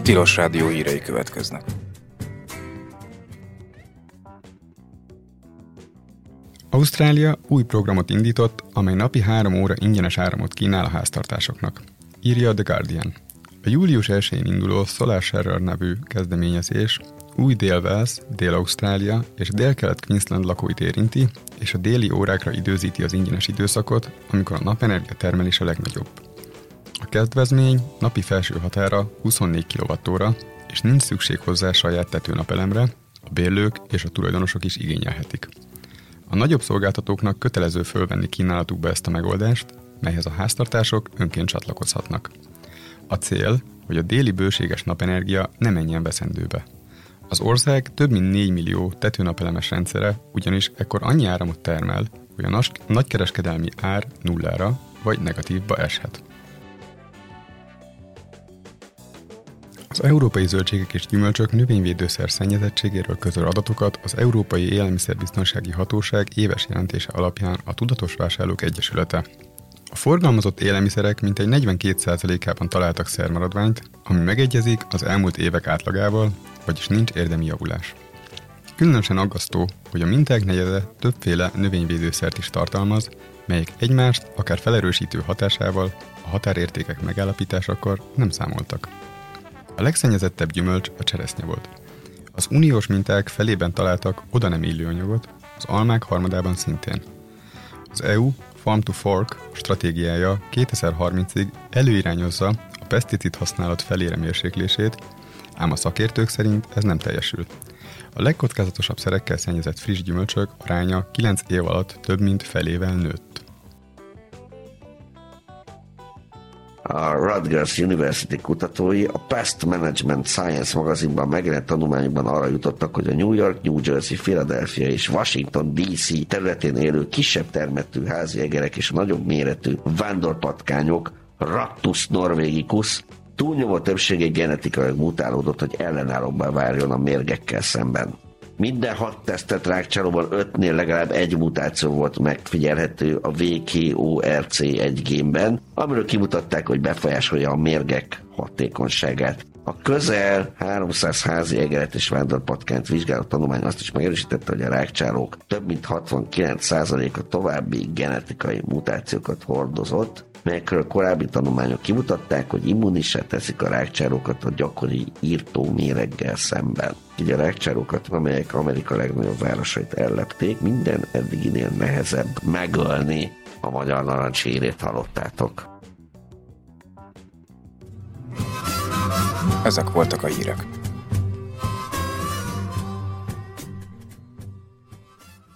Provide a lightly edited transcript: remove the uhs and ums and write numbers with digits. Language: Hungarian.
Tilos Rádió hírei következnek. Ausztrália új programot indított, amely napi 3 óra ingyenes áramot kínál a háztartásoknak. Írja The Guardian. A július 1-én induló Solar Sharer nevű kezdeményezés új Dél-Wales, Dél-Ausztrália és Dél-Kelet-Queensland lakóit érinti, és a déli órákra időzíti az ingyenes időszakot, amikor a napenergia termelés a legnagyobb. A kedvezmény napi felső határa 24 kWh, és nincs szükség hozzá saját tetőnapelemre, a bérlők és a tulajdonosok is igényelhetik. A nagyobb szolgáltatóknak kötelező fölvenni kínálatukba ezt a megoldást, melyhez a háztartások önként csatlakozhatnak. A cél, hogy a déli bőséges napenergia ne menjen veszendőbe. Az ország több mint 4 millió tetőnapelemes rendszere ugyanis ekkor annyi áramot termel, hogy a nagykereskedelmi ár nullára vagy negatívba eshet. Az európai zöldségek és gyümölcsök növényvédőszer szennyezettségéről közöl adatokat az Európai Élelmiszerbiztonsági Hatóság éves jelentése alapján a Tudatos Vásárlók Egyesülete. A forgalmazott élelmiszerek mintegy 42%-ában találtak szermaradványt, ami megegyezik az elmúlt évek átlagával, vagyis nincs érdemi javulás. Különösen aggasztó, hogy a minták negyede többféle növényvédőszert is tartalmaz, melyek egymást akár felerősítő hatásával a határértékek megállapításakor nem számoltak. A legszennyezettebb gyümölcs a cseresznye volt. Az uniós minták felében találtak oda nem illő anyagot, az almák harmadában szintén. Az EU Farm to Fork stratégiája 2030-ig előirányozza a peszticid használat felére mérséklését, ám a szakértők szerint ez nem teljesül. A legkockázatosabb szerekkel szennyezett friss gyümölcsök aránya 9 év alatt több mint felével nőtt. A Rutgers University kutatói a Pest Management Science magazinban megjelent tanulmányokban arra jutottak, hogy a New York, New Jersey, Philadelphia és Washington DC területén élő kisebb termettű házi egerek és nagyobb méretű vándorpatkányok, Rattus norvegicus, túlnyomó többsége genetikailag mutálódott, hogy ellenállóbbá váljon a mérgekkel szemben. Minden 6 tesztelt rákcsálóban 5-nél legalább egy mutáció volt megfigyelhető a VKORC1 génben, amiről kimutatták, hogy befolyásolja a mérgek hatékonyságát. A közel 300 házi egeret és vándorpatkányt vizsgáló tanulmány azt is megerősítette, hogy a rákcsálók több mint 69%-a további genetikai mutációkat hordozott, melyekről korábbi tanulmányok kimutatták, hogy immunissá teszik a rákcsálókat a gyakori írtó méreggel szemben. Így a rákcsálókat, amelyek Amerika legnagyobb városait ellepték, minden eddiginél nehezebb megölni. A magyar narancs hírét hallottátok. Ezek voltak a hírek.